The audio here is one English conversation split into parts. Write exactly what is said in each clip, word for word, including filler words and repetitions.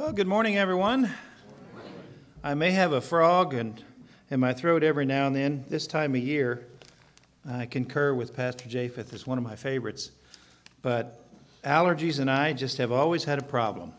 Well, good morning, everyone. I may have a frog in, in my throat every now and then. This time of year, I concur with Pastor Japheth. It's one of my favorites. But allergies and I just have always had a problem.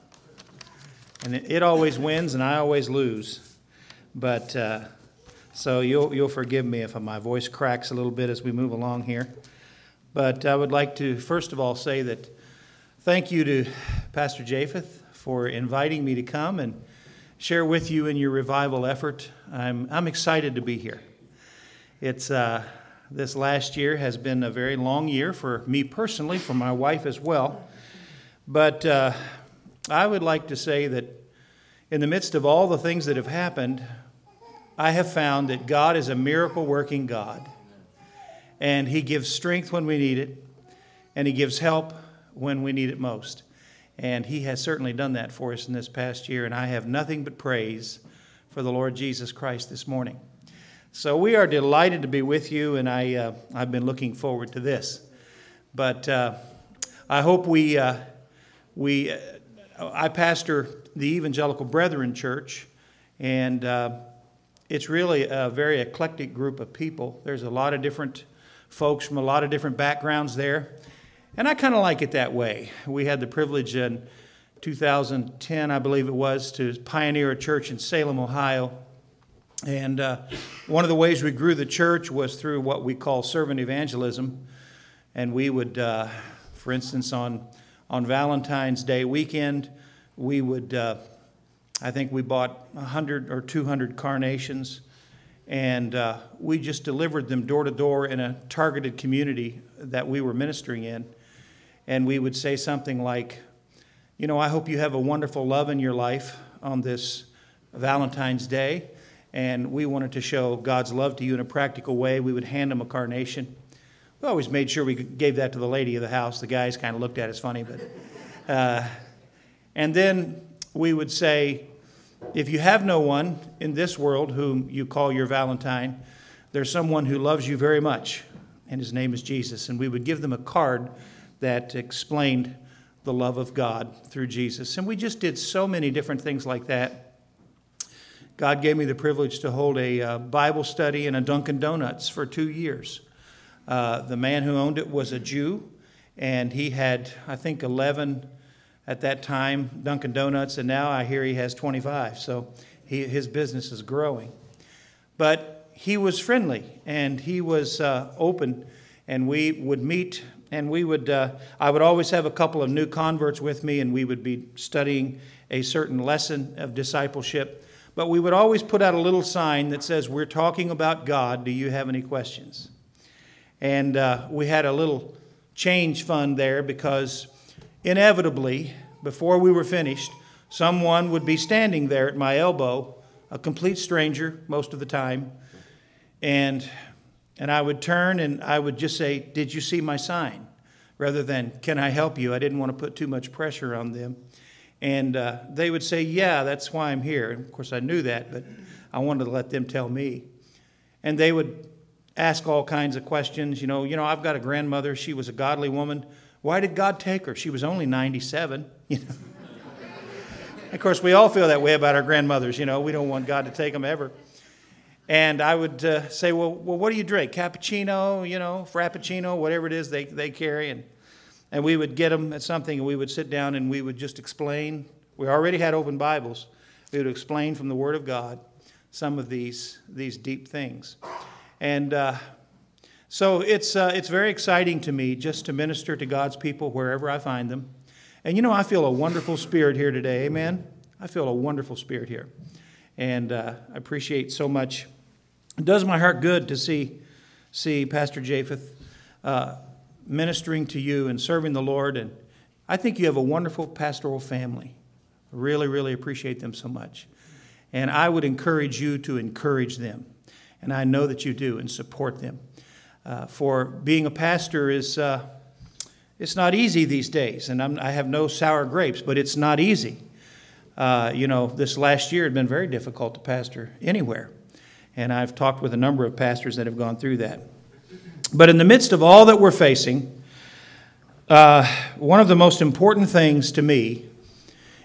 And it, it always wins and I always lose. But uh, so you'll, you'll forgive me if my voice cracks a little bit as we move along here. But I would like to, first of all, say that thank you to Pastor Japheth for inviting me to come and share with you in your revival effort. I'm I'm excited to be here. It's uh, this last year has been a very long year for me personally, for my wife as well. But uh, I would like to say that in the midst of all the things that have happened, I have found that God is a miracle-working God. And He gives strength when we need it, and He gives help when we need it most. And He has certainly done that for us in this past year, and I have nothing but praise for the Lord Jesus Christ this morning. So we are delighted to be with you, and I, uh, I've been looking forward to this. But uh, I hope we, uh, we uh, I pastor the Evangelical Brethren Church, and uh, it's really a very eclectic group of people. There's a lot of different folks from a lot of different backgrounds there. And I kind of like it that way. We had the privilege in two thousand ten, I believe it was, to pioneer a church in Salem, Ohio. And uh, one of the ways we grew the church was through what we call servant evangelism. And we would, uh, for instance, on, on Valentine's Day weekend, we would, uh, I think we bought one hundred or two hundred carnations. And uh, we just delivered them door to door in a targeted community that we were ministering in. And we would say something like, you know, I hope you have a wonderful love in your life on this Valentine's Day. And we wanted to show God's love to you in a practical way. We would hand them a carnation. We always made sure we gave that to the lady of the house. The guys kind of looked at us funny. but uh, And then we would say, if you have no one in this world whom you call your Valentine, there's someone who loves you very much, and his name is Jesus. And we would give them a card that explained the love of God through Jesus. And we just did so many different things like that. God gave me the privilege to hold a uh, Bible study in a Dunkin' Donuts for two years. Uh, the man who owned it was a Jew, and he had, I think, eleven at that time, Dunkin' Donuts, and now I hear he has twenty-five. So he, his business is growing. But he was friendly, and he was uh, open, and we would meet, and we would. Uh, I would always have a couple of new converts with me, and we would be studying a certain lesson of discipleship. But we would always put out a little sign that says, "We're talking about God. Do you have any questions?" And uh, we had a little change fund there because inevitably, before we were finished, someone would be standing there at my elbow, a complete stranger most of the time, and and I would turn and I would just say, "Did you see my sign?" Rather than, "Can I help you?" I didn't want to put too much pressure on them. And uh, they would say, "Yeah, that's why I'm here." And of course, I knew that, but I wanted to let them tell me. And they would ask all kinds of questions. You know, you know, I've got a grandmother. She was a godly woman. Why did God take her? She was only ninety-seven. You know. Of course, we all feel that way about our grandmothers. You know, we don't want God to take them ever. And I would uh, say, well, well, what do you drink? Cappuccino, you know, Frappuccino, whatever it is they, they carry. And, and we would get them at something, and we would sit down, and we would just explain. We already had open Bibles. We would explain from the Word of God some of these, these deep things. And uh, so it's uh, it's very exciting to me just to minister to God's people wherever I find them. And, you know, I feel a wonderful spirit here today. Amen? I feel a wonderful spirit here. And uh, I appreciate so much. It does my heart good to see see Pastor Japheth uh, ministering to you and serving the Lord. And I think you have a wonderful pastoral family. I really, really appreciate them so much. And I would encourage you to encourage them. And I know that you do, and support them. Uh, for being a pastor is uh, it's not easy these days. And I'm, I have no sour grapes, but it's not easy. Uh, you know, this last year had been very difficult to pastor anywhere. And I've talked with a number of pastors that have gone through that. But in the midst of all that we're facing, uh, one of the most important things to me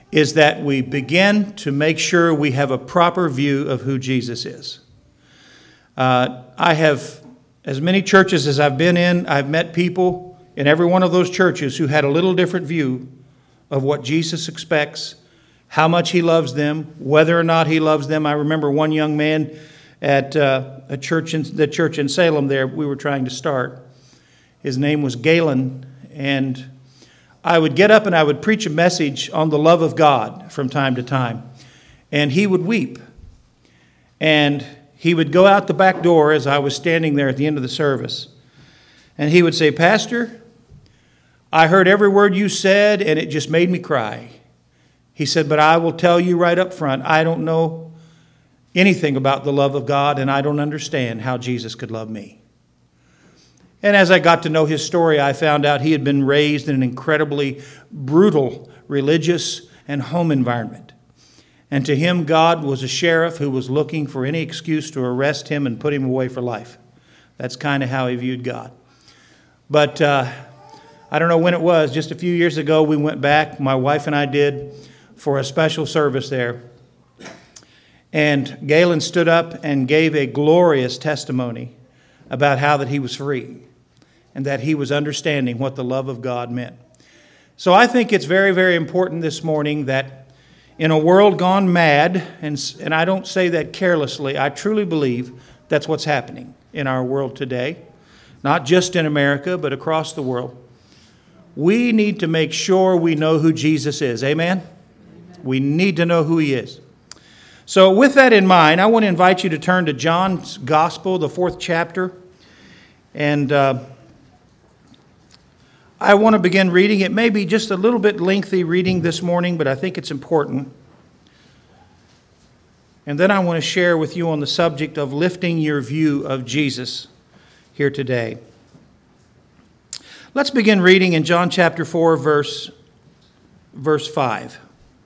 is that we begin to make sure we have a proper view of who Jesus is. Uh, I have, as many churches as I've been in, I've met people in every one of those churches who had a little different view of what Jesus expects, how much he loves them, whether or not he loves them. I remember one young man at uh, a church in the church in Salem there we were trying to start. His name was Galen, and I would get up and I would preach a message on the love of God from time to time, and he would weep. And he would go out the back door as I was standing there at the end of the service, and he would say, "Pastor, I heard every word you said, and it just made me cry." He said, "But I will tell you right up front, I don't know anything about the love of God, and I don't understand how Jesus could love me." And as I got to know his story, I found out he had been raised in an incredibly brutal religious and home environment. And to him, God was a sheriff who was looking for any excuse to arrest him and put him away for life. That's kind of how he viewed God. But uh, I don't know when it was, just a few years ago, we went back, my wife and I did, for a special service there. And Galen stood up and gave a glorious testimony about how that he was free and that he was understanding what the love of God meant. So I think it's very, very important this morning that in a world gone mad, and, and I don't say that carelessly, I truly believe that's what's happening in our world today, not just in America, but across the world. We need to make sure we know who Jesus is. Amen? We need to know who he is. So with that in mind, I want to invite you to turn to John's Gospel, the fourth chapter. And uh, I want to begin reading. It may be just a little bit lengthy reading this morning, but I think it's important. And then I want to share with you on the subject of lifting your view of Jesus here today. Let's begin reading in John chapter four, verse, verse five.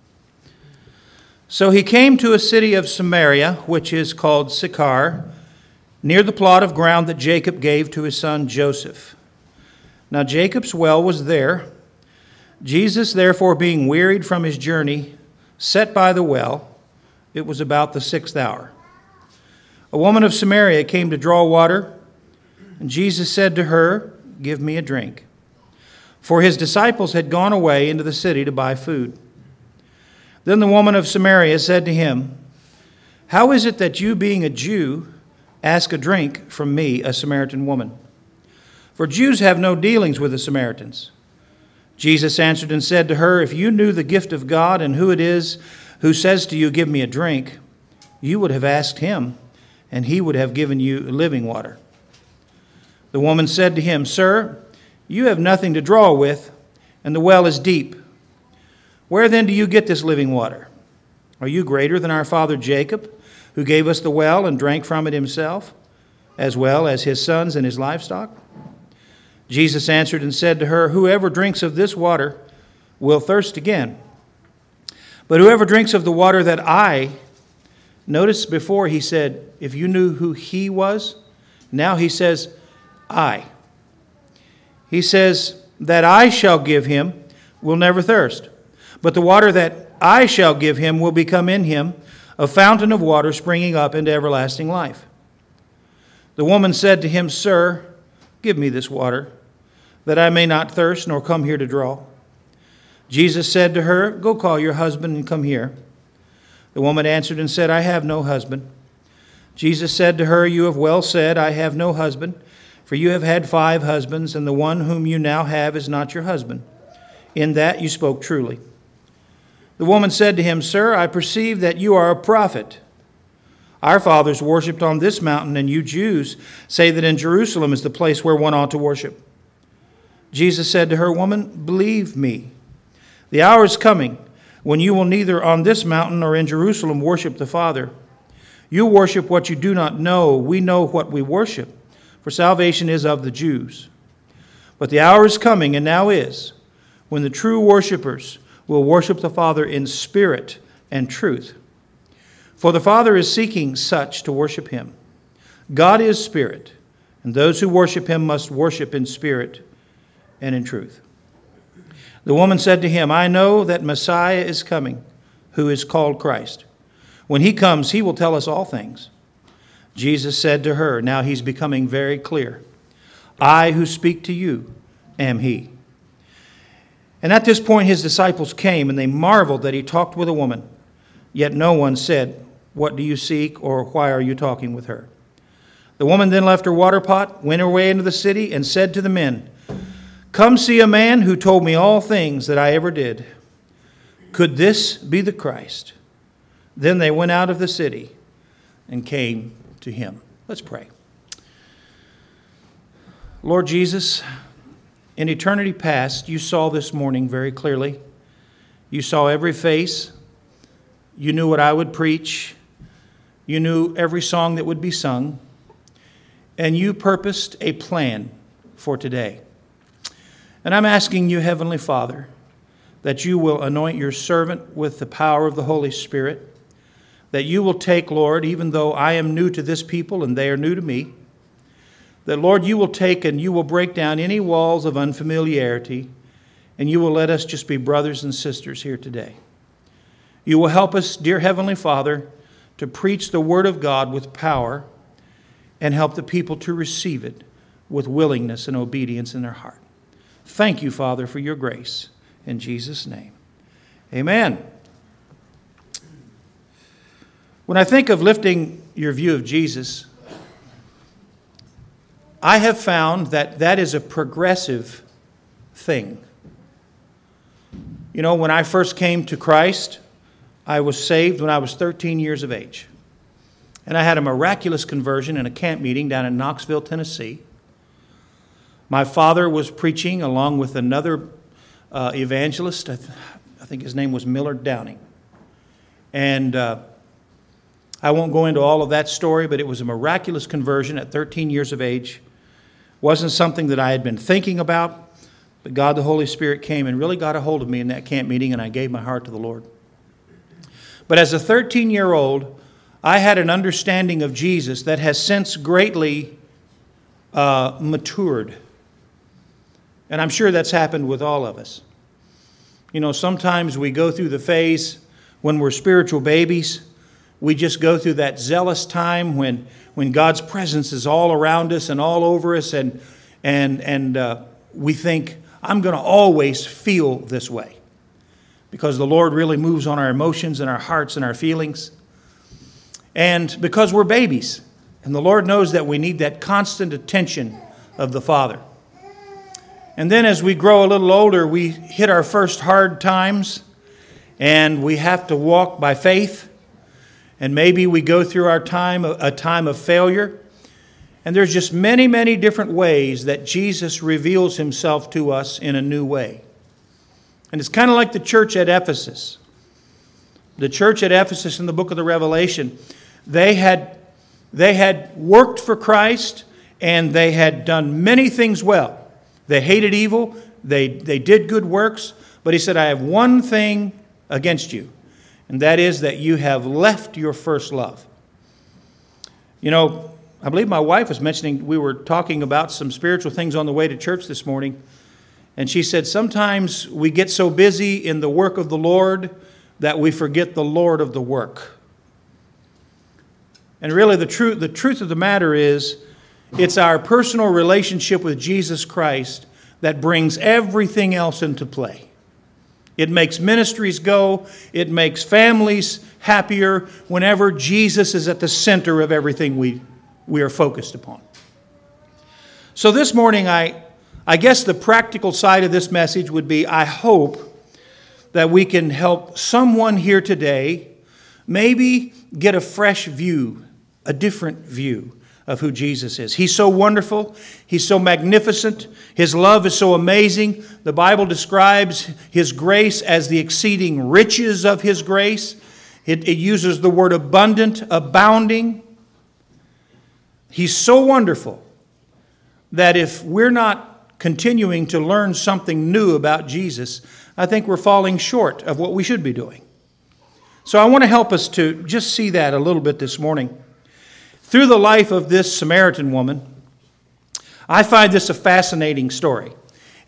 So he came to a city of Samaria, which is called Sychar, near the plot of ground that Jacob gave to his son Joseph. Now Jacob's well was there. Jesus, therefore, being wearied from his journey, sat by the well. It was about the sixth hour. A woman of Samaria came to draw water, and Jesus said to her, "Give me a drink." For his disciples had gone away into the city to buy food. Then the woman of Samaria said to him, "How is it that you, being a Jew, ask a drink from me, a Samaritan woman? For Jews have no dealings with the Samaritans." Jesus answered and said to her, "If you knew the gift of God and who it is who says to you, 'Give me a drink,' you would have asked him, and he would have given you living water." The woman said to him, "Sir, you have nothing to draw with, and the well is deep. Where then do you get this living water? Are you greater than our father Jacob, who gave us the well and drank from it himself, as well as his sons and his livestock?" Jesus answered and said to her, "Whoever drinks of this water will thirst again. But whoever drinks of the water that I," notice before he said, if you knew who he was, now he says, I. He says, "that I shall give him will never thirst. But the water that I shall give him will become in him a fountain of water springing up into everlasting life." The woman said to him, "Sir, give me this water, that I may not thirst nor come here to draw." Jesus said to her, "Go call your husband and come here." The woman answered and said, "I have no husband." Jesus said to her, "You have well said, 'I have no husband,' for you have had five husbands, and the one whom you now have is not your husband. In that you spoke truly." The woman said to him, "Sir, I perceive that you are a prophet. Our fathers worshipped on this mountain, and you Jews say that in Jerusalem is the place where one ought to worship." Jesus said to her, "Woman, believe me, the hour is coming when you will neither on this mountain nor in Jerusalem worship the Father. You worship what you do not know. We know what we worship, for salvation is of the Jews. But the hour is coming, and now is, when the true worshipers will worship the Father in spirit and truth. For the Father is seeking such to worship him. God is spirit, and those who worship him must worship in spirit and in truth." The woman said to him, I know that Messiah is coming, who is called Christ. When he comes, he will tell us all things. Jesus said to her, now he's becoming very clear, I who speak to you am he. And at this point his disciples came, and they marveled that he talked with a woman. Yet no one said, what do you seek, or why are you talking with her? The woman then left her water pot, went away into the city, and said to the men, come see a man who told me all things that I ever did. Could this be the Christ? Then they went out of the city and came to him. Let's pray. Lord Jesus, in eternity past, you saw this morning very clearly. You saw every face. You knew what I would preach. You knew every song that would be sung. And you purposed a plan for today. And I'm asking you, Heavenly Father, that you will anoint your servant with the power of the Holy Spirit, that you will take, Lord, even though I am new to this people and they are new to me, that, Lord, you will take and you will break down any walls of unfamiliarity, and you will let us just be brothers and sisters here today. You will help us, dear Heavenly Father, to preach the Word of God with power and help the people to receive it with willingness and obedience in their heart. Thank you, Father, for your grace. In Jesus' name, amen. When I think of lifting your view of Jesus, I have found that that is a progressive thing. You know, when I first came to Christ, I was saved when I was thirteen years of age. And I had a miraculous conversion in a camp meeting down in Knoxville, Tennessee. My father was preaching along with another uh, evangelist. I, th- I think his name was Millard Downing. And uh, I won't go into all of that story, but it was a miraculous conversion at thirteen years of age. Wasn't something that I had been thinking about, but God the Holy Spirit came and really got a hold of me in that camp meeting, and I gave my heart to the Lord. But as a thirteen-year-old, I had an understanding of Jesus that has since greatly uh, matured. And I'm sure that's happened with all of us. You know, sometimes we go through the phase when we're spiritual babies. We just go through that zealous time when, when God's presence is all around us and all over us. And, and, and uh, we think, I'm going to always feel this way. Because the Lord really moves on our emotions and our hearts and our feelings. And because we're babies. And the Lord knows that we need that constant attention of the Father. And then as we grow a little older, we hit our first hard times, and we have to walk by faith. And maybe we go through our time, a time of failure. And there's just many, many different ways that Jesus reveals himself to us in a new way. And it's kind of like the church at Ephesus. The church at Ephesus in the book of the Revelation, they had, they had worked for Christ, and they had done many things well. They hated evil. They, they did good works. But he said, I have one thing against you, and that is that you have left your first love. You know, I believe my wife was mentioning, we were talking about some spiritual things on the way to church this morning. And she said, sometimes we get so busy in the work of the Lord that we forget the Lord of the work. And really the truth, the truth of the matter is, it's our personal relationship with Jesus Christ that brings everything else into play. It makes ministries go. It makes families happier whenever Jesus is at the center of everything we, we are focused upon. So this morning, I, I guess the practical side of this message would be, I hope that we can help someone here today maybe get a fresh view, a different view of who Jesus is. He's so wonderful. He's so magnificent. His love is so amazing. The Bible describes His grace as the exceeding riches of His grace. It, it uses the word abundant, abounding. He's so wonderful that if we're not continuing to learn something new about Jesus, I think we're falling short of what we should be doing. So I want to help us to just see that a little bit this morning. Through the life of this Samaritan woman, I find this a fascinating story.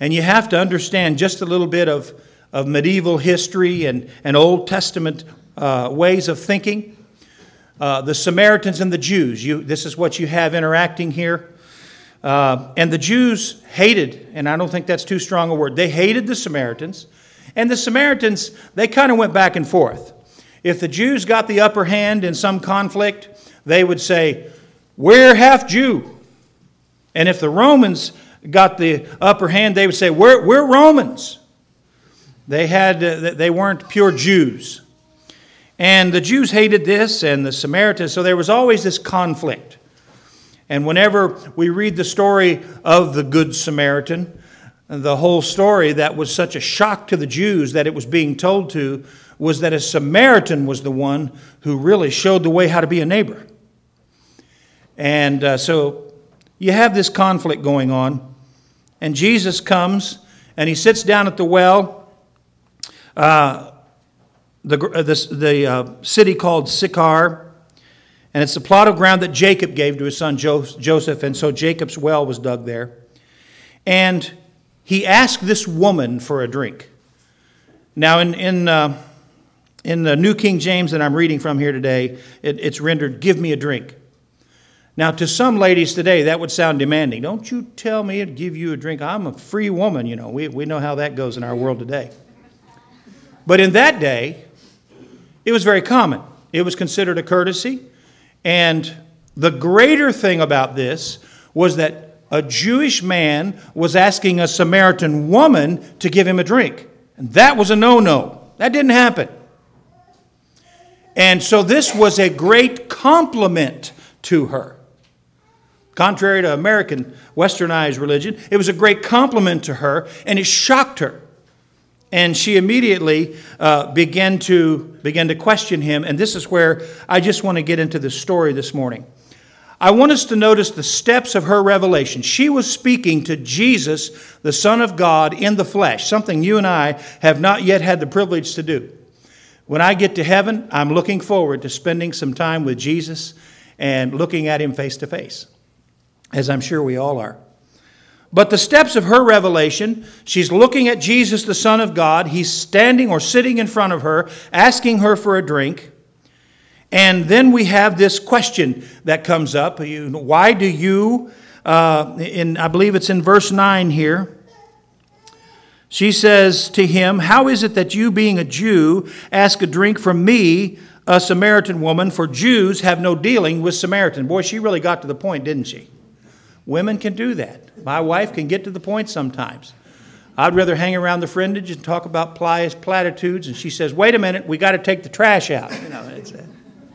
And you have to understand just a little bit of, of medieval history and, and Old Testament uh, ways of thinking. Uh, the Samaritans and the Jews, you, this is what you have interacting here. Uh, and the Jews hated, and I don't think that's too strong a word, they hated the Samaritans. And the Samaritans, they kind of went back and forth. If the Jews got the upper hand in some conflict, they would say, we're half Jew. And if the Romans got the upper hand, they would say, we're, we're Romans. They had, uh, they weren't pure Jews. And the Jews hated this, and the Samaritans, so there was always this conflict. And whenever we read the story of the Good Samaritan, the whole story that was such a shock to the Jews that it was being told to was that a Samaritan was the one who really showed the way how to be a neighbor. And uh, so you have this conflict going on, and Jesus comes, and he sits down at the well, uh, the, the, the uh, city called Sychar, and it's the plot of ground that Jacob gave to his son Joseph, and so Jacob's well was dug there. And he asked this woman for a drink. Now, in in, uh, in the New King James that I'm reading from here today, it, it's rendered, give me a drink. Now, to some ladies today, that would sound demanding. Don't you tell me to give you a drink. I'm a free woman, you know. We, we know how that goes in our world today. But in that day, it was very common. It was considered a courtesy. And the greater thing about this was that a Jewish man was asking a Samaritan woman to give him a drink. And that was a no-no. That didn't happen. And so this was a great compliment to her. Contrary to American westernized religion, it was a great compliment to her, and it shocked her. And she immediately uh, began to began to question him. And this is where I just want to get into the story this morning. I want us to notice the steps of her revelation. She was speaking to Jesus, the Son of God, in the flesh, something you and I have not yet had the privilege to do. When I get to heaven, I'm looking forward to spending some time with Jesus and looking at him face to face, as I'm sure we all are. But the steps of her revelation, she's looking at Jesus, the Son of God. He's standing or sitting in front of her, asking her for a drink. And then we have this question that comes up. Why do you, uh, in I believe it's in verse nine here, she says to him, how is it that you, being a Jew, ask a drink from me, a Samaritan woman? For Jews have no dealing with Samaritan. Boy, she really got to the point, didn't she? Women can do that. My wife can get to the point sometimes. I'd rather hang around the fringe and talk about pious platitudes, and she says, wait a minute, we got to take the trash out. You know, that's it.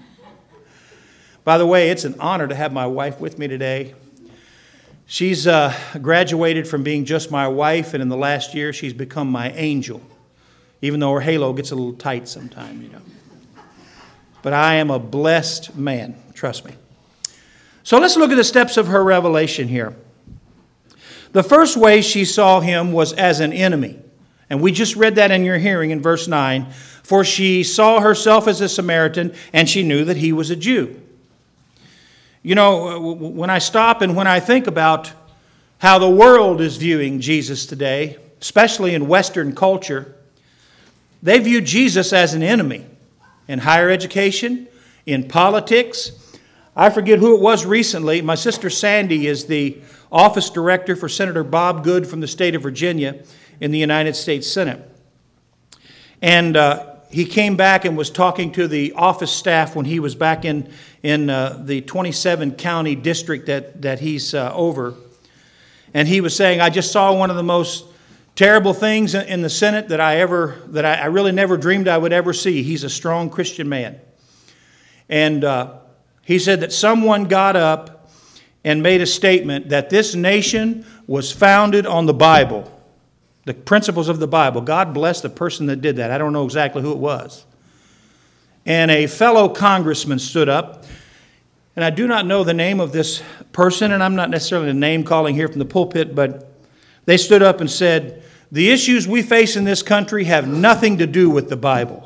By the way, it's an honor to have my wife with me today. She's uh, graduated from being just my wife, and in the last year, she's become my angel, even though her halo gets a little tight sometimes, you know. But I am a blessed man, trust me. So let's look at the steps of her revelation here. The first way she saw him was as an enemy. And we just read that in your hearing in verse nine. For she saw herself as a Samaritan, and she knew that he was a Jew. You know, when I stop and when I think about how the world is viewing Jesus today, especially in Western culture, they view Jesus as an enemy in higher education, in politics. I forget who it was recently. My sister Sandy is the office director for Senator Bob Good from the state of Virginia in the United States Senate. And uh, he came back and was talking to the office staff when he was back in, in uh, the twenty-seven county district that, that he's uh, over. And he was saying, I just saw one of the most terrible things in the Senate that I ever, that I, I really never dreamed I would ever see. He's a strong Christian man. And uh, he said that someone got up and made a statement that this nation was founded on the Bible, the principles of the Bible. God bless the person that did that. I don't know exactly who it was. And a fellow congressman stood up, and I do not know the name of this person, and I'm not necessarily name calling here from the pulpit, but they stood up and said, the issues we face in this country have nothing to do with the Bible.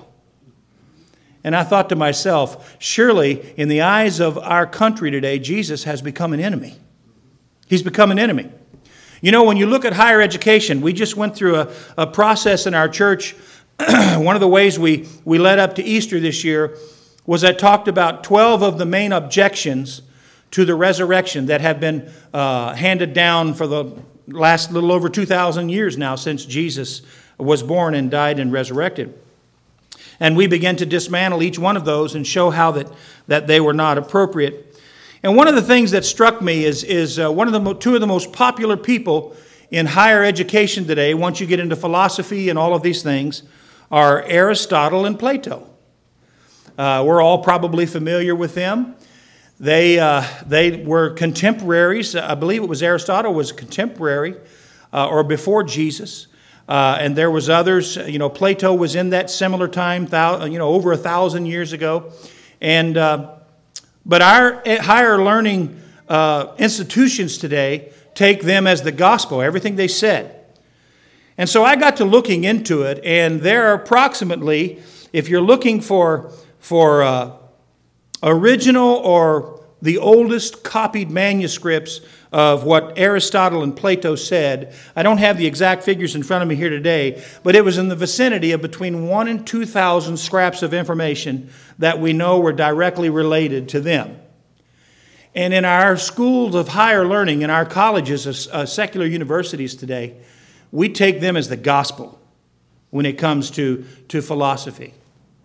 And I thought to myself, surely in the eyes of our country today, Jesus has become an enemy. He's become an enemy. You know, when you look at higher education, we just went through a, a process in our church. One of the ways we, we led up to Easter this year was I talked about twelve of the main objections to the resurrection that have been uh, handed down for the last little over two thousand years now since Jesus was born and died and resurrected. And we began to dismantle each one of those and show how that, that they were not appropriate. And one of the things that struck me is, is uh, one of the mo- two of the most popular people in higher education today, once you get into philosophy and all of these things, are Aristotle and Plato. Uh, we're all probably familiar with them. They uh, they were contemporaries. I believe it was Aristotle was contemporary uh, or before Jesus. Uh, and there was others. You know, Plato was in that similar time, thou, you know, over a thousand years ago. And uh, but our higher learning uh, institutions today take them as the gospel, everything they said. And so I got to looking into it, and there are approximately, if you're looking for for uh, original or the oldest copied manuscripts of what Aristotle and Plato said, I don't have the exact figures in front of me here today, but it was in the vicinity of between one and two thousand scraps of information that we know were directly related to them. And in our schools of higher learning, in our colleges, uh, secular universities today, we take them as the gospel when it comes to, to philosophy.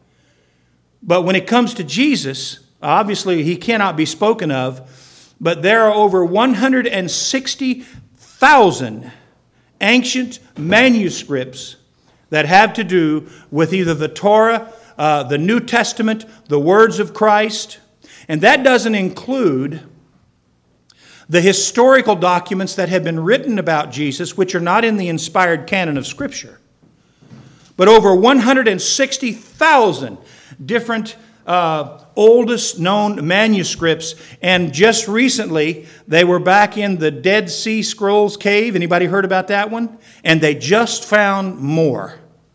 But when it comes to Jesus, obviously he cannot be spoken of, but there are over one hundred sixty thousand ancient manuscripts that have to do with either the Torah, uh, the New Testament, the words of Christ, and that doesn't include the historical documents that have been written about Jesus, which are not in the inspired canon of Scripture. But over one hundred sixty thousand different uh, oldest known manuscripts, and just recently they were back in the Dead Sea Scrolls cave. Anybody heard about that one? And they just found more.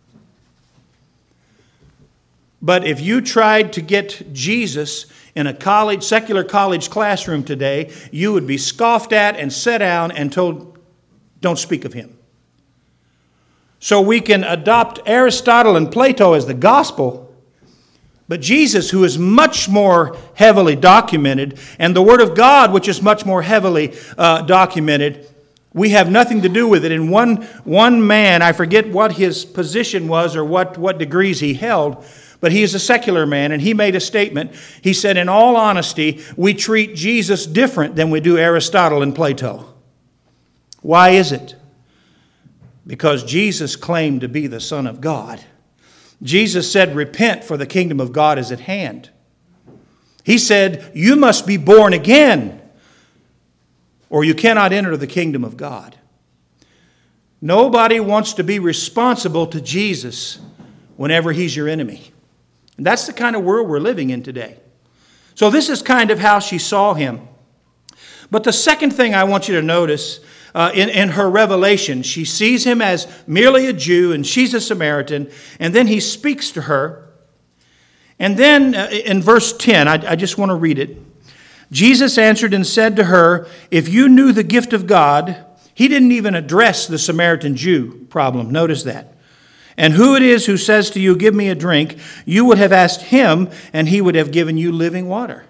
But if you tried to get Jesus in a college, secular college classroom today, you would be scoffed at and set down and told, don't speak of him. So we can adopt Aristotle and Plato as the gospel, but Jesus, who is much more heavily documented, and the Word of God, which is much more heavily uh, documented, we have nothing to do with it. And one, one man, I forget what his position was or what, what degrees he held, but he is a secular man, and he made a statement. He said, in all honesty, we treat Jesus different than we do Aristotle and Plato. Why is it? Because Jesus claimed to be the Son of God. Jesus said, repent, for the kingdom of God is at hand. He said, you must be born again, or you cannot enter the kingdom of God. Nobody wants to be responsible to Jesus whenever he's your enemy. And that's the kind of world we're living in today. So this is kind of how she saw him. But the second thing I want you to notice uh, in, in her revelation, she sees him as merely a Jew and she's a Samaritan. And then he speaks to her. And then uh, in verse ten, I, I just want to read it. Jesus answered and said to her, if you knew the gift of God, he didn't even address the Samaritan Jew problem. Notice that. And who it is who says to you, give me a drink, you would have asked him, and he would have given you living water.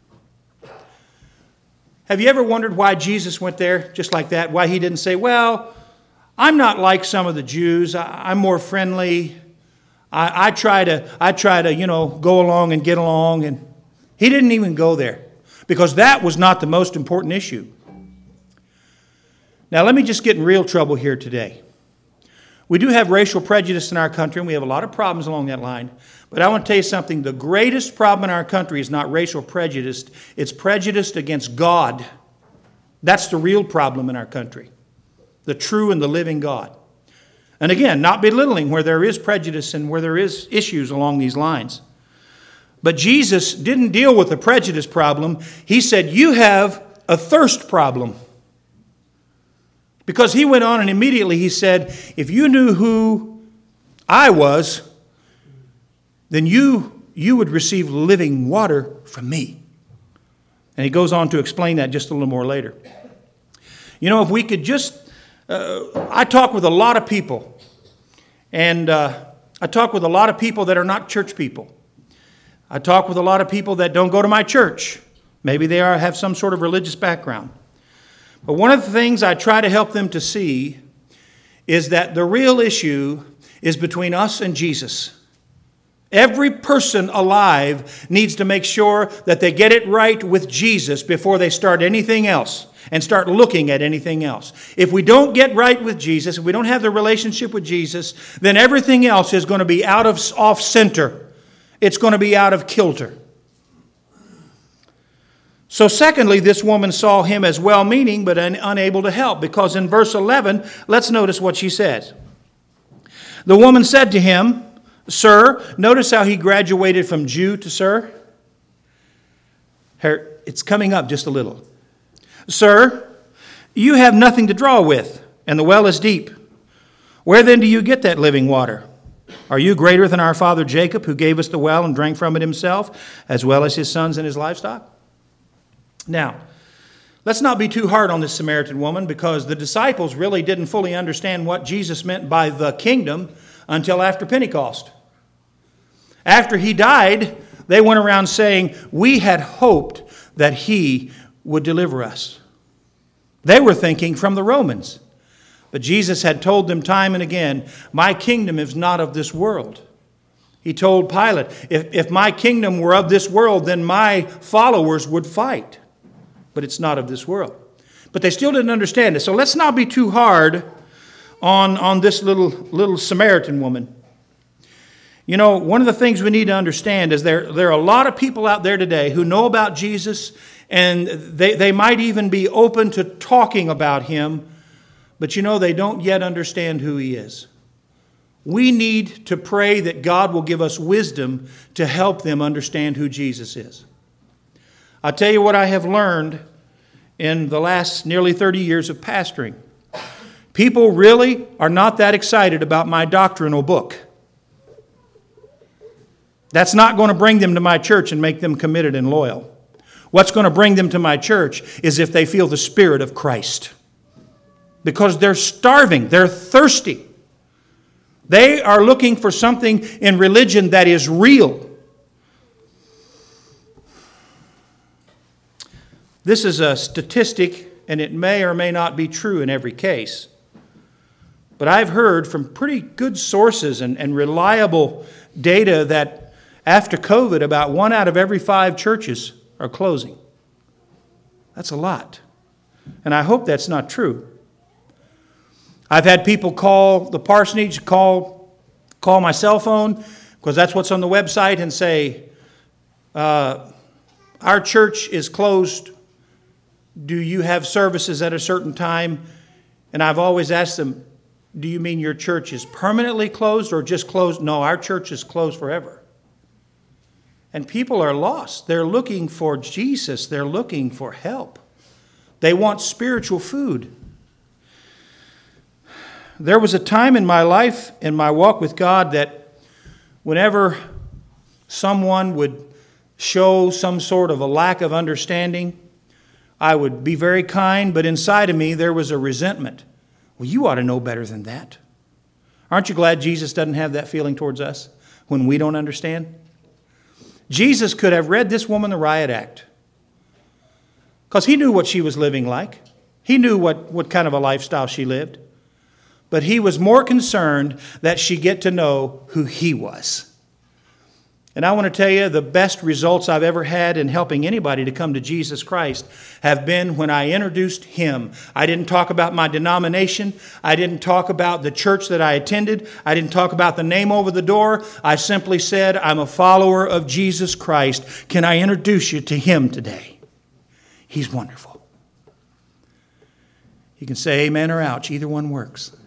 Have you ever wondered why Jesus went there just like that? Why he didn't say, well, I'm not like some of the Jews. I, I'm more friendly. I, I try to, I try to, you know, go along and get along. And he didn't even go there because that was not the most important issue. Now, let me just get in real trouble here today. We do have racial prejudice in our country, and we have a lot of problems along that line. But I want to tell you something. The greatest problem in our country is not racial prejudice. It's prejudice against God. That's the real problem in our country. The true and the living God. And again, not belittling where there is prejudice and where there is issues along these lines. But Jesus didn't deal with the prejudice problem. He said, you have a thirst problem. Because he went on and immediately he said, if you knew who I was, then you, you would receive living water from me. And he goes on to explain that just a little more later. You know, if we could just Uh, I talk with a lot of people, and uh, I talk with a lot of people that are not church people. I talk with a lot of people that don't go to my church. Maybe they are, have some sort of religious background. But one of the things I try to help them to see is that the real issue is between us and Jesus. Every person alive needs to make sure that they get it right with Jesus before they start anything else and start looking at anything else. If we don't get right with Jesus, if we don't have the relationship with Jesus, then everything else is going to be out of off center. It's going to be out of kilter. So secondly, this woman saw him as well-meaning but un- unable to help, because in verse eleven, let's notice what she says. The woman said to him, "Sir," notice how he graduated from Jew to sir. Her, it's coming up just a little. "Sir, you have nothing to draw with, and the well is deep. Where then do you get that living water? Are you greater than our father Jacob, who gave us the well and drank from it himself, as well as his sons and his livestock?" Now, let's not be too hard on this Samaritan woman, because the disciples really didn't fully understand what Jesus meant by the kingdom until after Pentecost. After he died, they went around saying, "We had hoped that he would deliver us." They were thinking from the Romans. But Jesus had told them time and again, "My kingdom is not of this world." He told Pilate, if, if my kingdom were of this world, then my followers would fight. But it's not of this world. But they still didn't understand it. So let's not be too hard on, on this little, little Samaritan woman. You know, one of the things we need to understand is there, there are a lot of people out there today who know about Jesus, and they, they might even be open to talking about him, but you know, they don't yet understand who he is. We need to pray that God will give us wisdom to help them understand who Jesus is. I'll tell you what I have learned in the last nearly thirty years of pastoring. People really are not that excited about my doctrinal book. That's not going to bring them to my church and make them committed and loyal. What's going to bring them to my church is if they feel the Spirit of Christ. Because they're starving, they're thirsty. They are looking for something in religion that is real. This is a statistic, and it may or may not be true in every case. But I've heard from pretty good sources and, and reliable data that after COVID, about one out of every five churches are closing. That's a lot. And I hope that's not true. I've had people call the parsonage, call, call my cell phone, because that's what's on the website, and say, uh, our church is closed. Do you have services at a certain time? And I've always asked them, do you mean your church is permanently closed or just closed? No, our church is closed forever. And people are lost. They're looking for Jesus. They're looking for help. They want spiritual food. There was a time in my life, in my walk with God, that whenever someone would show some sort of a lack of understanding, I would be very kind, but inside of me there was a resentment. Well, you ought to know better than that. Aren't you glad Jesus doesn't have that feeling towards us when we don't understand? Jesus could have read this woman the riot act, because he knew what she was living like. He knew what, what kind of a lifestyle she lived. But he was more concerned that she get to know who he was. And I want to tell you, the best results I've ever had in helping anybody to come to Jesus Christ have been when I introduced him. I didn't talk about my denomination. I didn't talk about the church that I attended. I didn't talk about the name over the door. I simply said, I'm a follower of Jesus Christ. Can I introduce you to him today? He's wonderful. You can say amen or ouch. Either one works.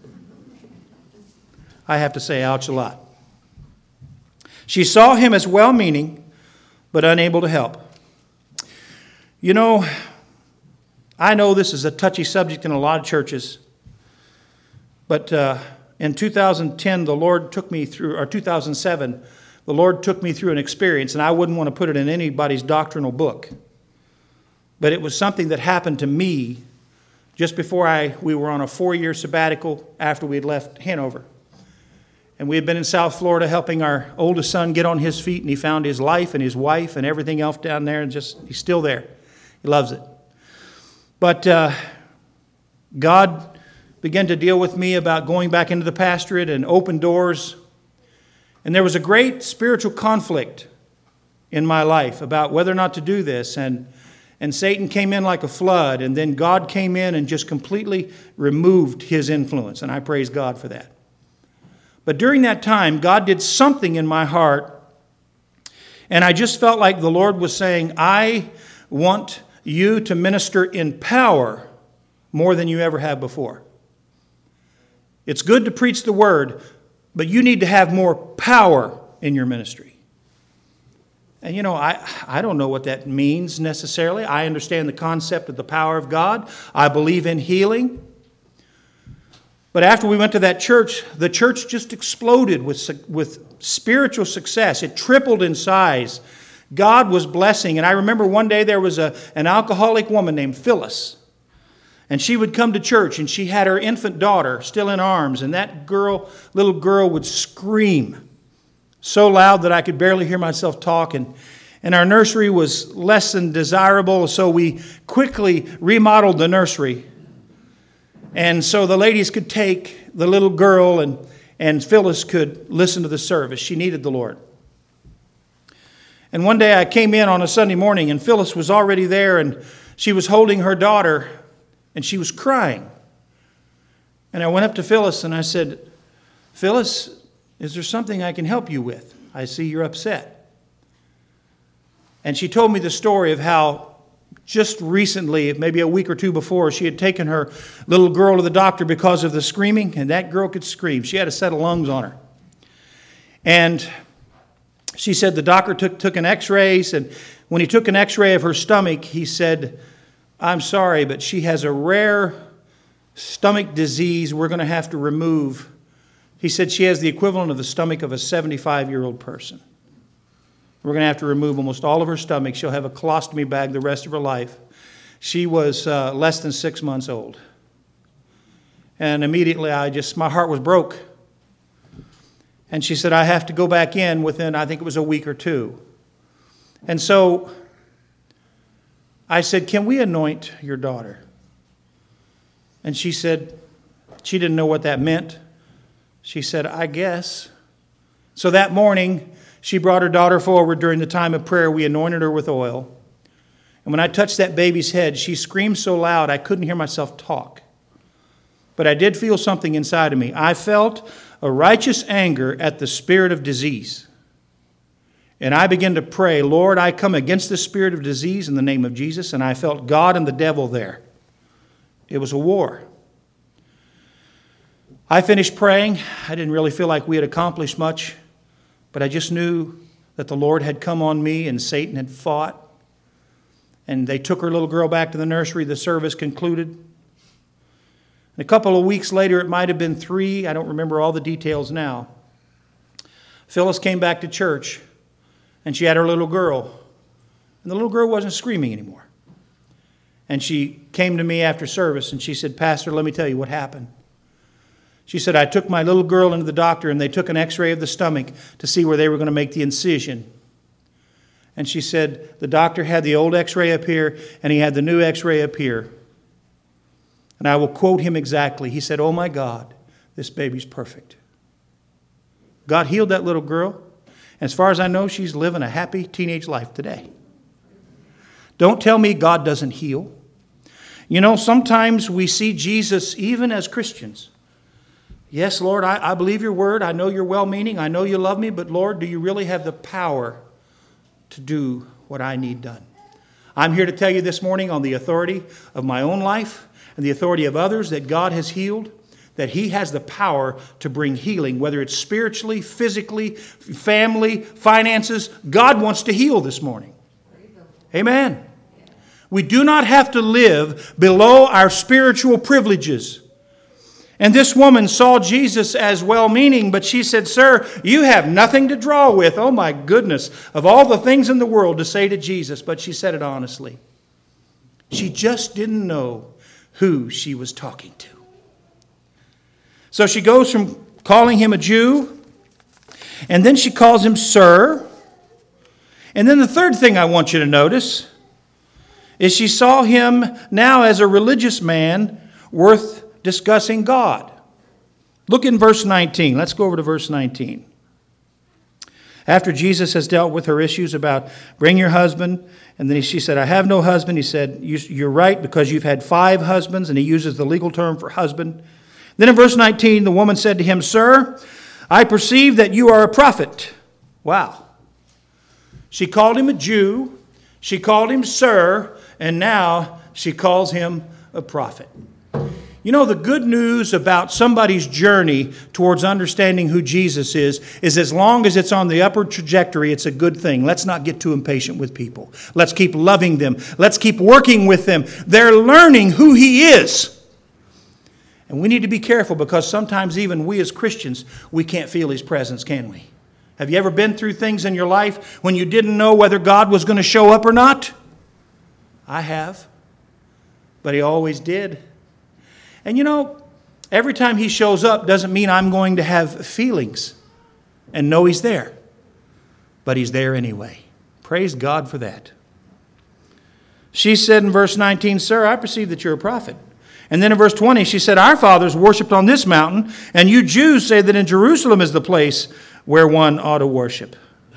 I have to say ouch a lot. She saw him as well-meaning, but unable to help. You know, I know this is a touchy subject in a lot of churches, but uh, in two thousand ten, the Lord took me through, or two thousand seven, the Lord took me through an experience, and I wouldn't want to put it in anybody's doctrinal book, but it was something that happened to me just before I we were on a four-year sabbatical after we had left Hanover. And we had been in South Florida helping our oldest son get on his feet, and he found his life and his wife and everything else down there, and just he's still there. He loves it. But uh, God began to deal with me about going back into the pastorate and open doors. And there was a great spiritual conflict in my life about whether or not to do this. And, and Satan came in like a flood, and then God came in and just completely removed his influence. And I praise God for that. But during that time, God did something in my heart, and I just felt like the Lord was saying, I want you to minister in power more than you ever have before. It's good to preach the word, but you need to have more power in your ministry. And you know, I, I don't know what that means necessarily. I understand the concept of the power of God. I believe in healing. But after we went to that church, the church just exploded with, with spiritual success. It tripled in size. God was blessing. And I remember one day there was a, an alcoholic woman named Phyllis. And she would come to church, and she had her infant daughter still in arms. And that girl, little girl would scream so loud that I could barely hear myself talk. And, and our nursery was less than desirable, so we quickly remodeled the nursery. And so the ladies could take the little girl, and, and Phyllis could listen to the service. She needed the Lord. And one day I came in on a Sunday morning, and Phyllis was already there, and she was holding her daughter, and she was crying. And I went up to Phyllis and I said, Phyllis, is there something I can help you with? I see you're upset. And she told me the story of how just recently, maybe a week or two before, she had taken her little girl to the doctor because of the screaming, and that girl could scream. She had a set of lungs on her. And she said the doctor took, took an x-rays, and when he took an x-ray of her stomach, he said, I'm sorry, but she has a rare stomach disease we're going to have to remove. He said she has the equivalent of the stomach of a seventy-five-year-old person. We're going to have to remove almost all of her stomach. She'll have a colostomy bag the rest of her life. She was uh, less than six months old. And immediately I just, my heart was broke. And she said, I have to go back in within, I think it was a week or two. And so I said, can we anoint your daughter? And she said, she didn't know what that meant. She said, I guess. So that morning, she brought her daughter forward during the time of prayer. We anointed her with oil. And when I touched that baby's head, she screamed so loud I couldn't hear myself talk. But I did feel something inside of me. I felt a righteous anger at the spirit of disease. And I began to pray, Lord, I come against the spirit of disease in the name of Jesus. And I felt God and the devil there. It was a war. I finished praying. I didn't really feel like we had accomplished much. But I just knew that the Lord had come on me and Satan had fought. And they took her little girl back to the nursery. The service concluded. And a couple of weeks later, it might have been three. I don't remember all the details now. Phyllis came back to church, and she had her little girl. And the little girl wasn't screaming anymore. And she came to me after service, and she said, Pastor, let me tell you what happened. She said, I took my little girl into the doctor, and they took an x-ray of the stomach to see where they were going to make the incision. And she said, the doctor had the old x-ray up here, and he had the new x-ray up here. And I will quote him exactly. He said, oh my God, this baby's perfect. God healed that little girl. And as far as I know, she's living a happy teenage life today. Don't tell me God doesn't heal. You know, sometimes we see Jesus even as Christians. Yes, Lord, I, I believe your word. I know you're well-meaning. I know you love me. But Lord, do you really have the power to do what I need done? I'm here to tell you this morning on the authority of my own life and the authority of others that God has healed, that he has the power to bring healing, whether it's spiritually, physically, family, finances. God wants to heal this morning. Amen. We do not have to live below our spiritual privileges. And this woman saw Jesus as well-meaning, but she said, sir, you have nothing to draw with. Oh my goodness, of all the things in the world to say to Jesus, but she said it honestly. She just didn't know who she was talking to. So she goes from calling him a Jew, and then she calls him sir. And then the third thing I want you to notice is she saw him now as a religious man worth discussing God. Look in verse nineteen. Let's go over to verse nineteen. After Jesus has dealt with her issues about bring your husband, and then she said, I have no husband. He said, you're right because you've had five husbands, and he uses the legal term for husband. Then in verse nineteen, the woman said to him, Sir, I perceive that you are a prophet. Wow. She called him a Jew, she called him sir, and now she calls him a prophet. You know, the good news about somebody's journey towards understanding who Jesus is, is as long as it's on the upward trajectory, it's a good thing. Let's not get too impatient with people. Let's keep loving them. Let's keep working with them. They're learning who he is. And we need to be careful because sometimes even we as Christians, we can't feel his presence, can we? Have you ever been through things in your life when you didn't know whether God was going to show up or not? I have. But he always did. And you know, every time he shows up doesn't mean I'm going to have feelings and know he's there. But he's there anyway. Praise God for that. She said in verse nineteen, Sir, I perceive that you're a prophet. And then in verse twenty, she said, Our fathers worshipped on this mountain, and you Jews say that in Jerusalem is the place where one ought to worship.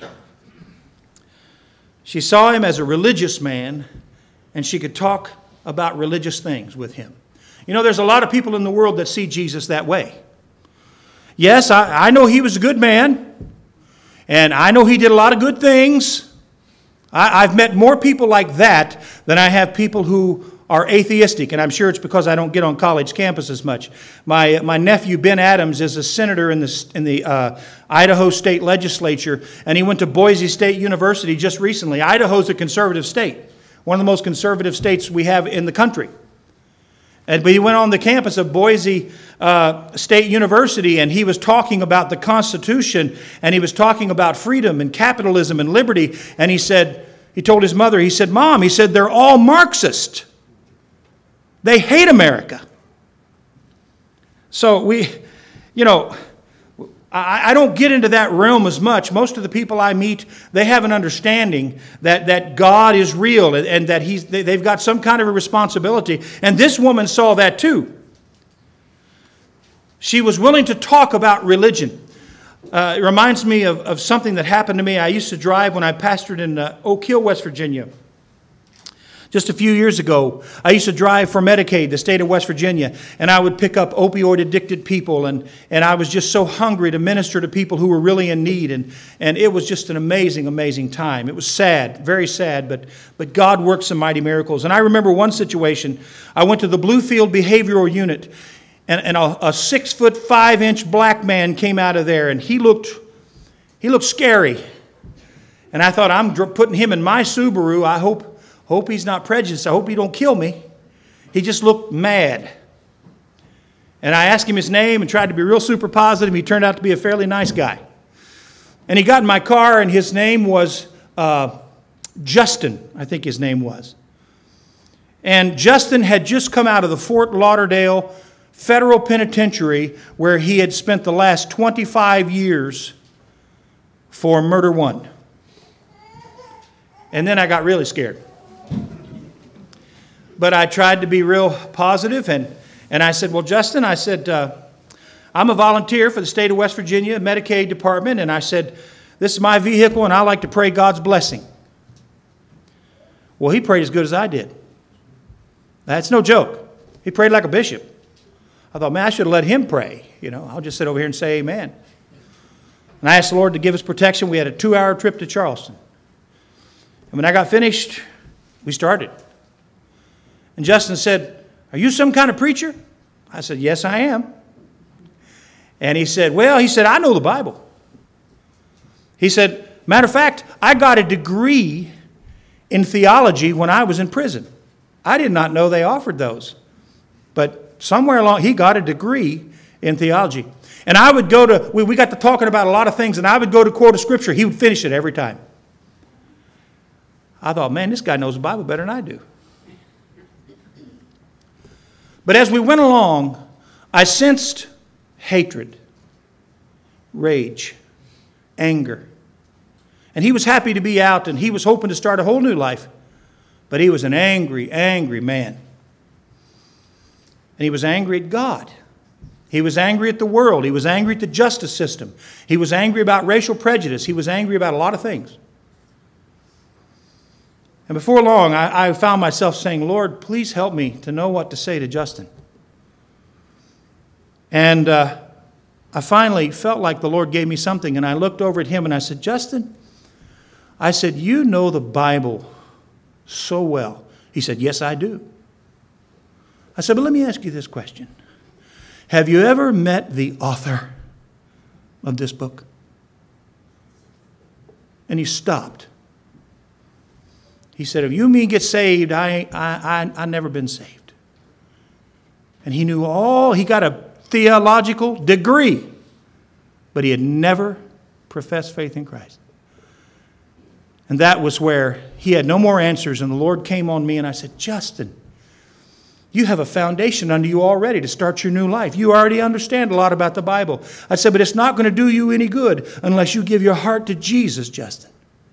She saw him as a religious man, and she could talk about religious things with him. You know, there's a lot of people in the world that see Jesus that way. Yes, I, I know he was a good man, and I know he did a lot of good things. I, I've met more people like that than I have people who are atheistic, and I'm sure it's because I don't get on college campuses much. My my nephew, Ben Adams, is a senator in the, in the uh, Idaho State Legislature, and he went to Boise State University just recently. Idaho's a conservative state, one of the most conservative states we have in the country. And, but he went on the campus of Boise uh, State University, and he was talking about the Constitution, and he was talking about freedom and capitalism and liberty, and he said, he told his mother, he said, Mom, he said, they're all Marxist. They hate America. So we, you know, I, I don't get into that realm as much. Most of the people I meet, they have an understanding that, that God is real and, and that he's, they, they've got some kind of a responsibility. And this woman saw that too. She was willing to talk about religion. Uh, it reminds me of, of something that happened to me. I used to drive when I pastored in uh, Oak Hill, West Virginia. Just a few years ago, I used to drive for Medicaid, the state of West Virginia, and I would pick up opioid-addicted people, and, and I was just so hungry to minister to people who were really in need, and, and it was just an amazing, amazing time. It was sad, very sad, but, but God worked some mighty miracles. And I remember one situation. I went to the Bluefield Behavioral Unit, and, and a, a six-foot, five-inch black man came out of there, and he looked, he looked scary. And I thought, I'm putting him in my Subaru. I hope... Hope he's not prejudiced. I hope he don't kill me. He just looked mad. And I asked him his name and tried to be real super positive. He turned out to be a fairly nice guy. And he got in my car, and his name was uh, Justin, I think his name was. And Justin had just come out of the Fort Lauderdale Federal Penitentiary where he had spent the last twenty-five years for murder one. And then I got really scared. But I tried to be real positive, and, and I said, well, Justin, I said, uh, I'm a volunteer for the state of West Virginia Medicaid Department, and I said, this is my vehicle, and I like to pray God's blessing. Well, he prayed as good as I did. That's no joke. He prayed like a bishop. I thought, man, I should have let him pray. You know, I'll just sit over here and say amen. And I asked the Lord to give us protection. We had a two-hour trip to Charleston. And when I got finished, we started. And Justin said, are you some kind of preacher? I said, yes, I am. And he said, well, he said, I know the Bible. He said, matter of fact, I got a degree in theology when I was in prison. I did not know they offered those. But somewhere along, he got a degree in theology. And I would go to, we, we got to talking about a lot of things, and I would go to quote a scripture. He would finish it every time. I thought, man, this guy knows the Bible better than I do. But as we went along, I sensed hatred, rage, anger. And he was happy to be out, and he was hoping to start a whole new life. But he was an angry, angry man. And he was angry at God. He was angry at the world. He was angry at the justice system. He was angry about racial prejudice. He was angry about a lot of things. And before long, I, I found myself saying, Lord, please help me to know what to say to Justin. And uh, I finally felt like the Lord gave me something, and I looked over at him and I said, Justin, I said, you know the Bible so well. He said, yes, I do. I said, but let me ask you this question. Have you ever met the author of this book? And he stopped. He said, if you and me get saved, I, I, I, I never been saved. And he knew all, he got a theological degree, but he had never professed faith in Christ. And that was where he had no more answers, and the Lord came on me, and I said, Justin, you have a foundation under you already to start your new life. You already understand a lot about the Bible. I said, but it's not going to do you any good unless you give your heart to Jesus, Justin.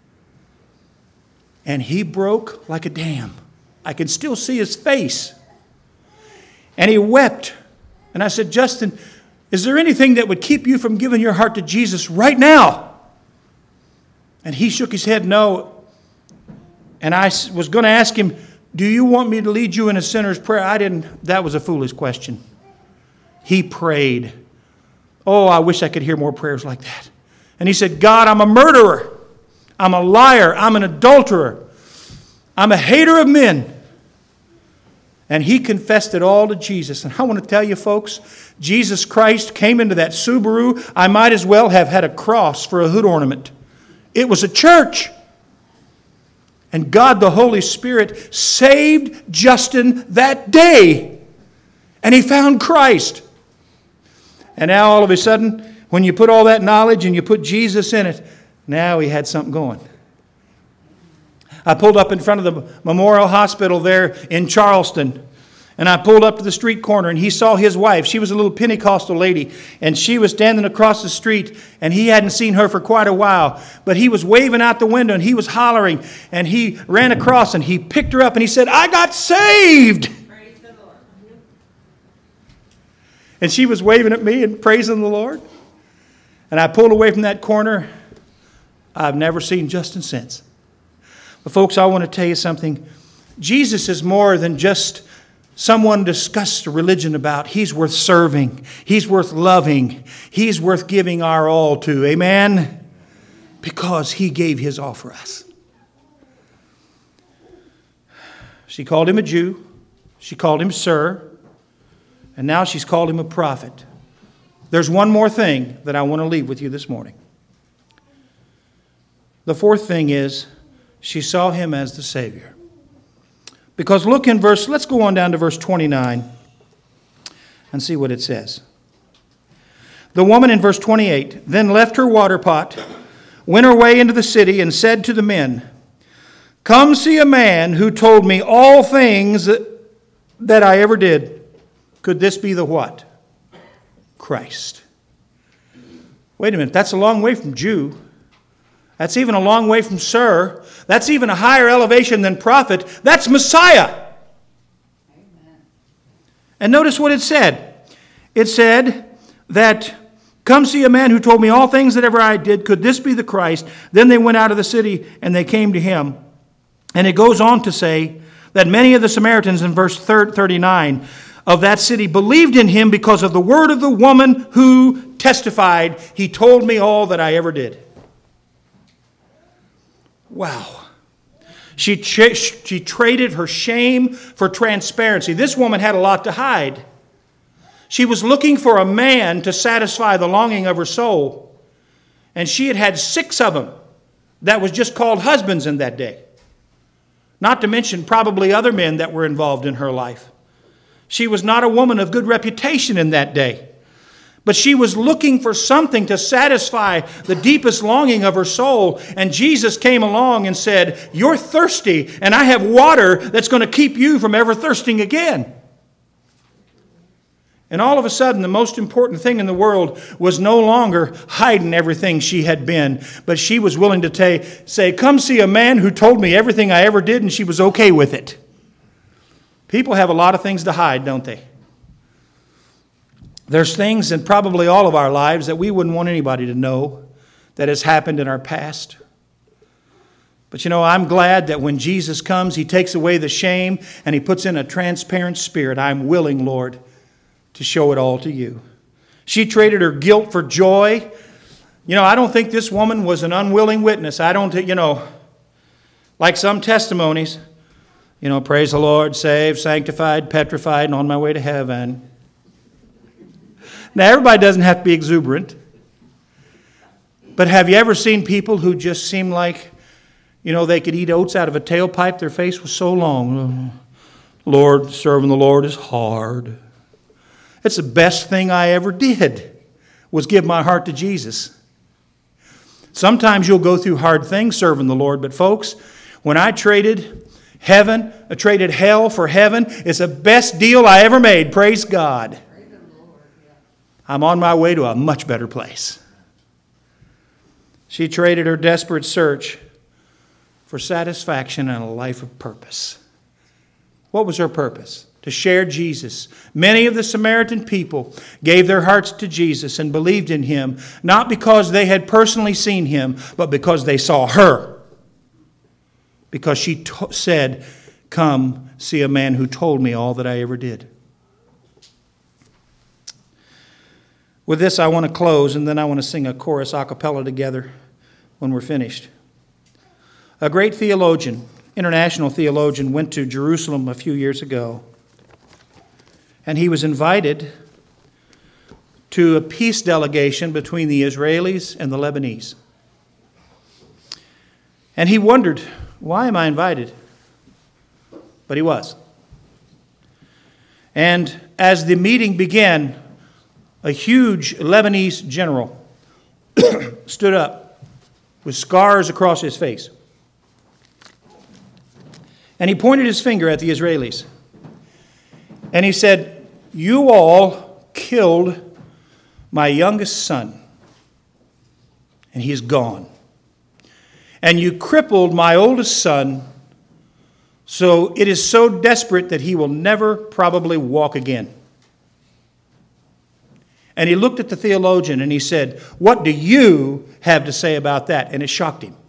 And he broke like a dam. I can still see his face. And he wept. And I said, Justin, is there anything that would keep you from giving your heart to Jesus right now? And he shook his head, no. And I was going to ask him, do you want me to lead you in a sinner's prayer? I didn't. That was a foolish question. He prayed. Oh, I wish I could hear more prayers like that. And he said, God, I'm a murderer. I'm a liar. I'm an adulterer. I'm a hater of men. And he confessed it all to Jesus. And I want to tell you, folks, Jesus Christ came into that Subaru. I might as well have had a cross for a hood ornament. It was a church. And God, the Holy Spirit, saved Justin that day. And he found Christ. And now all of a sudden, when you put all that knowledge and you put Jesus in it, now he had something going. I pulled up in front of the Memorial Hospital there in Charleston. And I pulled up to the street corner, and he saw his wife. She was a little Pentecostal lady, and she was standing across the street, and he hadn't seen her for quite a while. But he was waving out the window, and he was hollering, and he ran across, and he picked her up, and he said, I got saved! Praise the Lord. And she was waving at me and praising the Lord. And I pulled away from that corner. I've never seen Justin since. But folks, I want to tell you something. Jesus is more than just someone discussed religion about. He's worth serving. He's worth loving. He's worth giving our all to. Amen? Because he gave his all for us. She called him a Jew. She called him sir. And now she's called him a prophet. There's one more thing that I want to leave with you this morning. The fourth thing is she saw him as the Savior. Because look in verse, let's go on down to verse twenty-nine and see what it says. The woman in verse twenty-eight then left her water pot, went her way into the city, and said to the men, come see a man who told me all things that, that I ever did. Could this be the what? Christ. Wait a minute, that's a long way from Jew. That's even a long way from sir. That's even a higher elevation than prophet. That's Messiah. Amen. And notice what it said. It said that, come see a man who told me all things that ever I did. Could this be the Christ? Then they went out of the city and they came to him. And it goes on to say that many of the Samaritans in verse thirty-nine of that city believed in him because of the word of the woman who testified, he told me all that I ever did. Wow. She, tra- she traded her shame for transparency. This woman had a lot to hide. She was looking for a man to satisfy the longing of her soul. And she had had six of them that was just called husbands in that day. Not to mention probably other men that were involved in her life. She was not a woman of good reputation in that day. But she was looking for something to satisfy the deepest longing of her soul. And Jesus came along and said, you're thirsty, and I have water that's going to keep you from ever thirsting again. And all of a sudden, the most important thing in the world was no longer hiding everything she had been, but she was willing to ta- say, come see a man who told me everything I ever did, and she was okay with it. People have a lot of things to hide, don't they? There's things in probably all of our lives that we wouldn't want anybody to know that has happened in our past. But you know, I'm glad that when Jesus comes, He takes away the shame and He puts in a transparent spirit. I'm willing, Lord, to show it all to you. She traded her guilt for joy. You know, I don't think this woman was an unwilling witness. I don't, you know, like some testimonies, you know, praise the Lord, saved, sanctified, petrified, and on my way to heaven. Now, everybody doesn't have to be exuberant. But have you ever seen people who just seem like, you know, they could eat oats out of a tailpipe? Their face was so long. Lord, serving the Lord is hard. It's the best thing I ever did, was give my heart to Jesus. Sometimes you'll go through hard things serving the Lord, but folks, when I traded heaven, I traded hell for heaven, it's the best deal I ever made. Praise God. I'm on my way to a much better place. She traded her desperate search for satisfaction and a life of purpose. What was her purpose? To share Jesus. Many of the Samaritan people gave their hearts to Jesus and believed in Him, not because they had personally seen Him, but because they saw her. Because she to- said, come see a man who told me all that I ever did. With this, I want to close, and then I want to sing a chorus a cappella together when we're finished. A great theologian, international theologian, went to Jerusalem a few years ago. And he was invited to a peace delegation between the Israelis and the Lebanese. And he wondered, why am I invited? But he was. And as the meeting began, a huge Lebanese general stood up with scars across his face. And he pointed his finger at the Israelis. And he said, you all killed my youngest son, and he is gone. And you crippled my oldest son, so it is so desperate that he will never probably walk again. And he looked at the theologian and he said, what do you have to say about that? And it shocked him.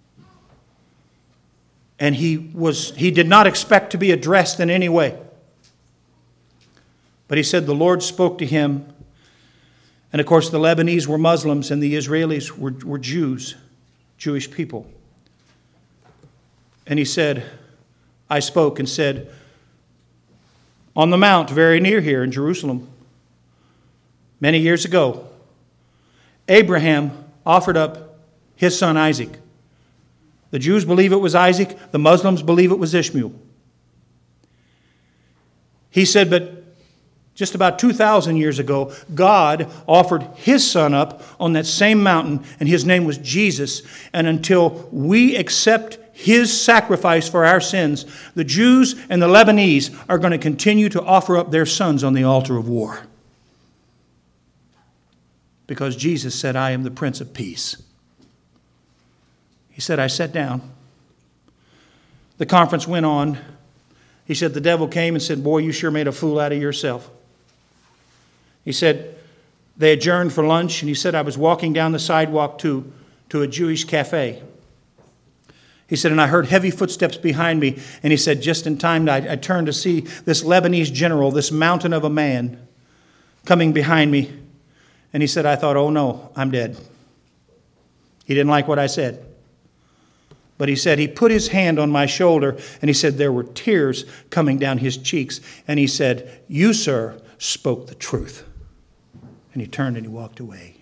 And he was he did not expect to be addressed in any way. But he said the Lord spoke to him. And of course, the Lebanese were Muslims and the Israelis were, were Jews, Jewish people. And he said, I spoke and said, on the mount very near here in Jerusalem, many years ago, Abraham offered up his son Isaac. The Jews believe it was Isaac. The Muslims believe it was Ishmael. He said, but just about two thousand years ago, God offered His Son up on that same mountain, and His name was Jesus. And until we accept His sacrifice for our sins, the Jews and the Lebanese are going to continue to offer up their sons on the altar of war. Because Jesus said, I am the Prince of Peace. He said, I sat down. The conference went on. He said, the devil came and said, boy, you sure made a fool out of yourself. He said, they adjourned for lunch, and he said, I was walking down the sidewalk to, to a Jewish cafe. He said, and I heard heavy footsteps behind me, and he said, just in time, I, I turned to see this Lebanese general, this mountain of a man, coming behind me. And he said, I thought, oh no, I'm dead. He didn't like what I said. But he said, he put his hand on my shoulder, and he said, there were tears coming down his cheeks. And he said, you, sir, spoke the truth. And he turned and he walked away.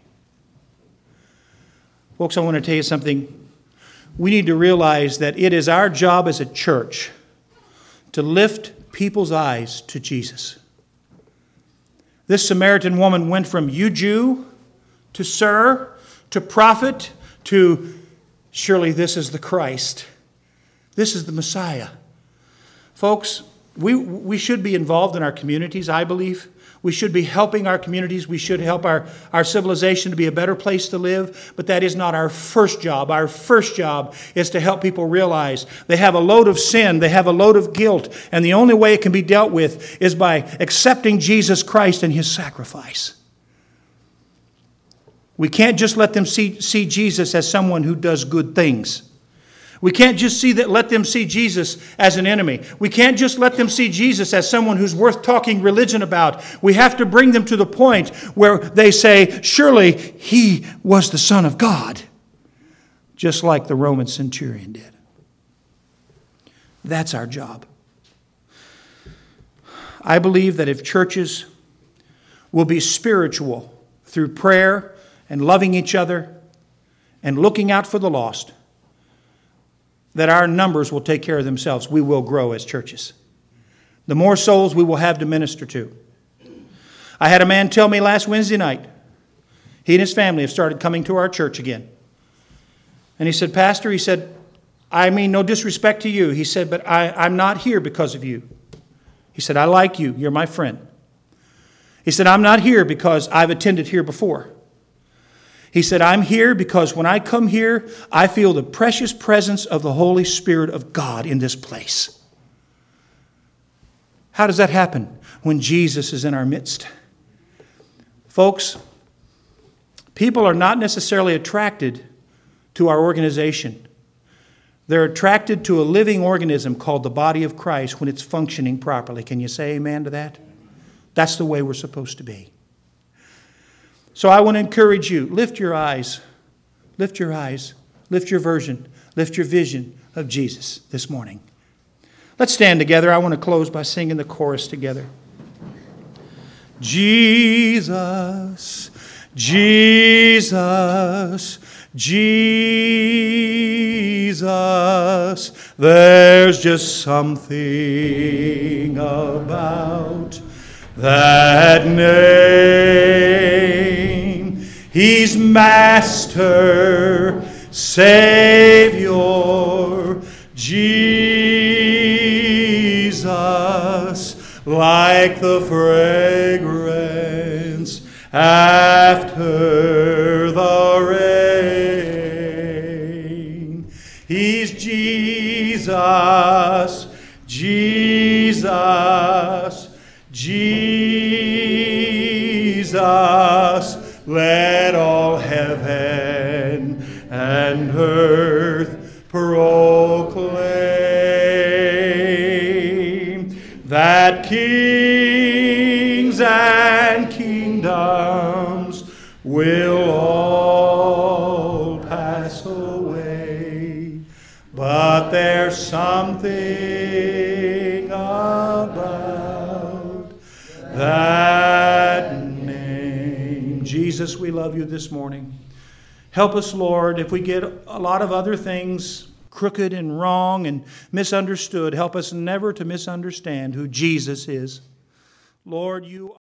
Folks, I want to tell you something. We need to realize that it is our job as a church to lift people's eyes to Jesus. This Samaritan woman went from you Jew to sir to prophet to surely this is the Christ. This is the Messiah. Folks, we, we should be involved in our communities, I believe. We should be helping our communities. We should help our, our civilization to be a better place to live. But that is not our first job. Our first job is to help people realize they have a load of sin. They have a load of guilt. And the only way it can be dealt with is by accepting Jesus Christ and His sacrifice. We can't just let them see, see Jesus as someone who does good things. We can't just see that, let them see Jesus as an enemy. We can't just let them see Jesus as someone who's worth talking religion about. We have to bring them to the point where they say, surely He was the Son of God, just like the Roman centurion did. That's our job. I believe that if churches will be spiritual through prayer and loving each other and looking out for the lost, that our numbers will take care of themselves. We will grow as churches. The more souls we will have to minister to. I had a man tell me last Wednesday night, he and his family have started coming to our church again. And he said, Pastor, he said, I mean no disrespect to you. He said, but I, I'm not here because of you. He said, I like you. You're my friend. He said, I'm not here because I've attended here before. He said, I'm here because when I come here, I feel the precious presence of the Holy Spirit of God in this place. How does that happen? When Jesus is in our midst. Folks, people are not necessarily attracted to our organization. They're attracted to a living organism called the body of Christ when it's functioning properly. Can you say amen to that? That's the way we're supposed to be. So I want to encourage you, lift your eyes, lift your eyes, lift your version, lift your vision of Jesus this morning. Let's stand together. I want to close by singing the chorus together. Jesus, Jesus, Jesus, there's just something about that name. He's Master, Savior, Jesus, like the fragrance after the rain. He's Jesus, Jesus, Jesus, let all heaven and earth proclaim that kings and kingdoms will all pass away, but there's something about that name. Jesus, we love you this morning. Help us, Lord, if we get a lot of other things crooked and wrong and misunderstood, help us never to misunderstand who Jesus is. Lord, you